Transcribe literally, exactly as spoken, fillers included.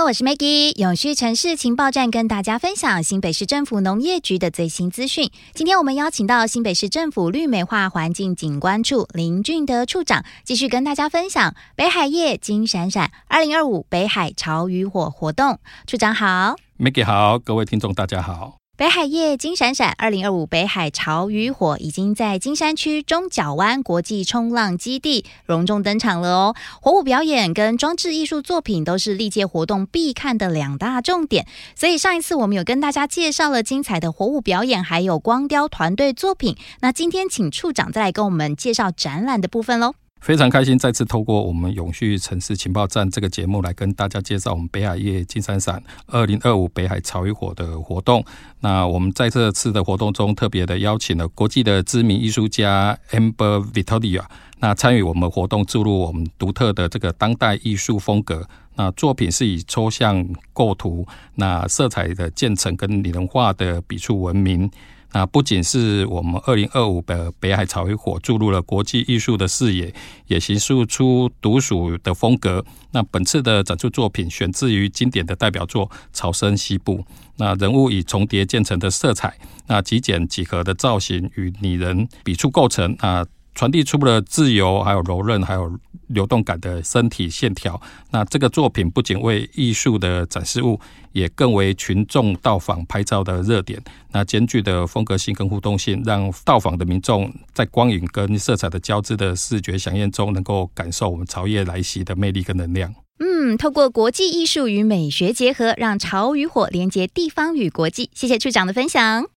我是 Maggie， 永续城市情报站跟大家分享新北市政府农业局的最新资讯。今天我们邀请到新北市政府绿美化环境景观处林俊德处长，继续跟大家分享北海夜金闪闪二零二五北海潮与火活动。处长好。 Maggie 好，各位听众大家好。 北海夜金闪闪二零二五北海潮与火已经在金山区中角湾国际冲浪基地隆重登场了哦。火舞表演跟装置艺术作品都是历届活动必看的两大重点，所以上一次我们有跟大家介绍了精彩的火舞表演还有光雕团队作品，那今天请处长再来跟我们介绍展览的部分咯。 非常开心再次透过我们永续城市情报站这个节目来跟大家介绍我们北海夜金闪闪二零二五北海潮与火的活动。那我们在这次的活动中特别的邀请了国际的知名艺术家 Amber Vittoria， 那参与我们活动注入我们独特的这个当代艺术风格。那作品是以抽象构图、那色彩的渐层跟拟人化的笔触闻名。那不仅是我们二零二五的北海潮与火注入了国际艺术的视野，也形塑出独属的风格。那本次的展出作品选自于经典的代表作《潮生西部》，那人物以重叠渐层的色彩、那极简几何的造型与拟人笔触构成，那传递出了自由、还有柔韧、还有流动感的身体线条。那这个作品不仅为艺术的展示物，也更为群众到访拍照的热点。那兼具的风格性跟互动性，让到访的民众在光影跟色彩的交织的视觉响应中，能够感受我们潮夜来袭的魅力跟能量。 嗯，透过国际艺术与美学结合，让潮与火连接地方与国际。谢谢处长的分享。